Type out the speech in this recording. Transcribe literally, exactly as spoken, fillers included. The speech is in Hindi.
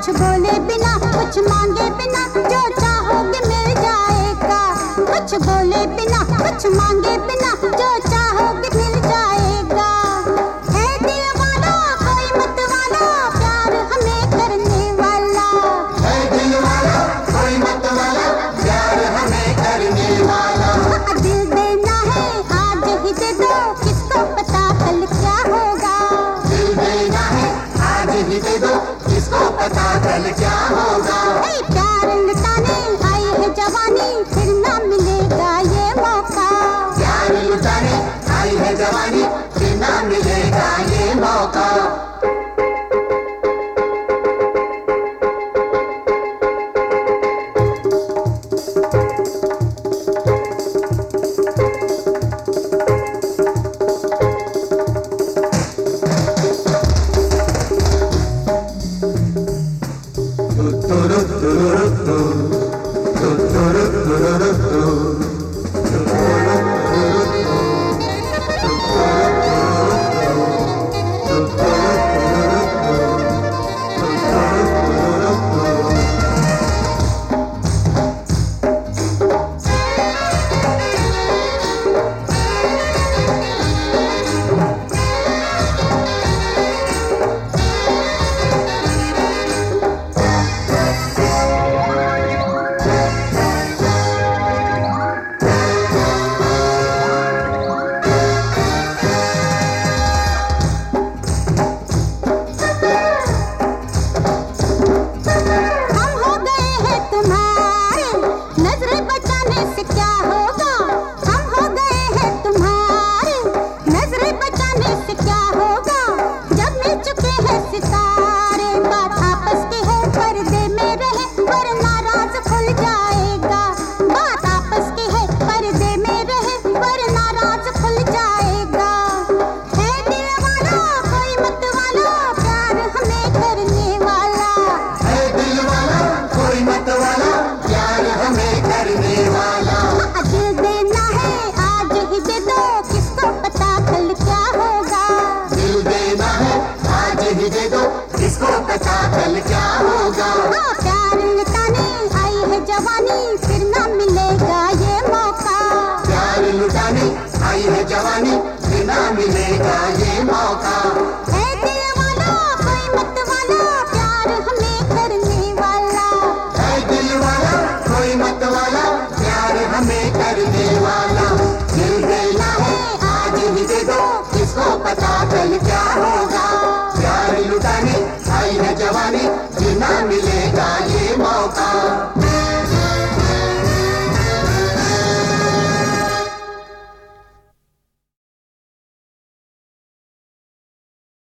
कुछ बोले बिना, कुछ मांगे बिना, जो चाहोगे मिल जाएगा। कुछ बोले बिना, कुछ मांगे बिना, जो चाहोगे मिल जाएगा। है दिल वाला कोई मत वाला, प्यार हमें करने वाला। है दिल वाला कोई मत वाला, प्यार हमें करने वाला। दिल देना है आज ही दे दो, किसको पता कल क्या होगा। दिल देना है आज ही दे दो, किसको पता कल क्या होगा। ए, प्यार लुटाने आई है जवानी, फिर ना मिलेगा ये मौका। प्यार लुटाने आई है जवानी, फिर ना मिलेगा ये मौका। किसको पता कल क्या होगा। हाँ, प्यार लुटाने आई है जवानी, फिर ना मिलेगा ये मौका। प्यार लुटाने आई है जवानी, फिर ना मिलेगा ये मौका। है दिल वाला कोई मत वाला, प्यार हमें करने वाला। है दिल वाला कोई मत वाला, प्यार हमें करने वाला। दिल देना है आज ही दे दो, किसको पता कल क्या होगा। प्यार लुटाने आई है जवानी, फिर ना मिले